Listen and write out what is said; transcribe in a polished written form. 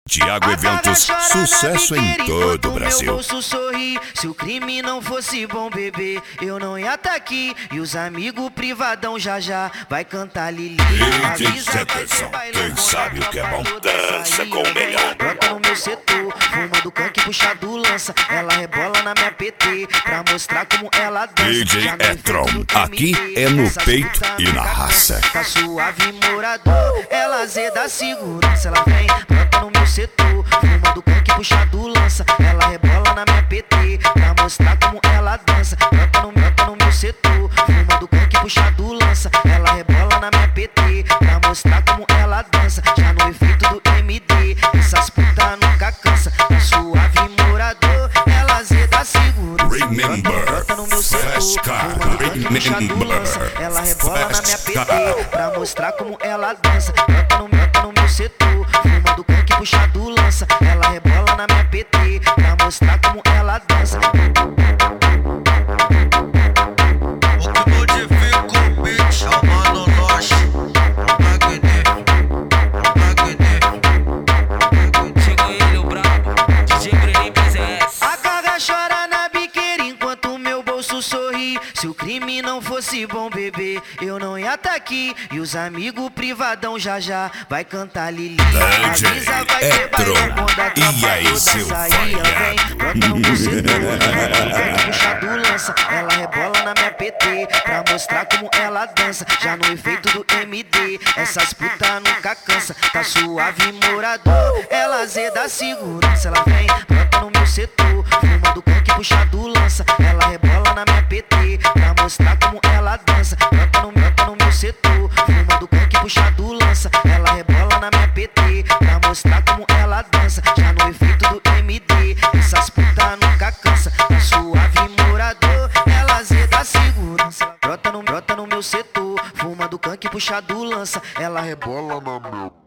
Tiago Eventos, sucesso em todo o Brasil. Meu bolso sorri. Se o crime não fosse bom, bebê, eu não ia tá aqui. E os amigos privadão já vai cantar Lili. DJ Jefferson, quem sabe o que é bom, dança com o melhor. Brota no meu setor, fumando canque, puxado lança. Ela rebola na minha PT, pra mostrar como ela dança. DJ Etron, aqui é no peito e na raça. Tá suave, morador, ela azeda segurança. Ela vem, brota no meu setor, fumando canque, puxado lança. Ela rebola na minha PT, pra mostrar como ela dança. Brota no meu setor, fumando canque, puxado lança. Ela rebola na minha PT, pra mostrar como ela dança. Já no efeito do MD, essas putas nunca cansa. Tá suave, morador, ela azeda segurança. Brota no meu setor, fumando canque, puxado lança. Ela rebola na minha PT, pra mostrar como ela dança. Brota no meu setor, fumando canque, puxado lança. Ela rebola na minha PT, pra mostrar como ela dança. O que modifica o beat é o Mano Loche. Chegou ele, o brabo, DJ Bruninho PZS. A carga chora na biqueira enquanto meu bolso sorri. Se o crime não fosse bom, bebê, eu não ia tá aqui. E os amigos privadão já vai cantar Lili. DJ Etron, e aí seu falhado? Brota no meu setor, puxado lança. Ela rebola na minha PT, pra mostrar como ela dança. Já no efeito do MD, essas putas nunca cansa. Tá suave, morador, ela azeda segurança. Ela vem, brota no meu setor, fumando canque, puxado lança. Ela rebola na minha PT, pra mostrar como ela dança. Brota no meu setor, fumando canque, puxado lança. Ela rebola na minha PT, pra mostrar como ela dança. Já no efeito do MD, essas putas nunca cansa. Tá suave, morador, ela azeda segurança. Brota no meu setor, fumando canque, puxado lança. Ela rebola na minha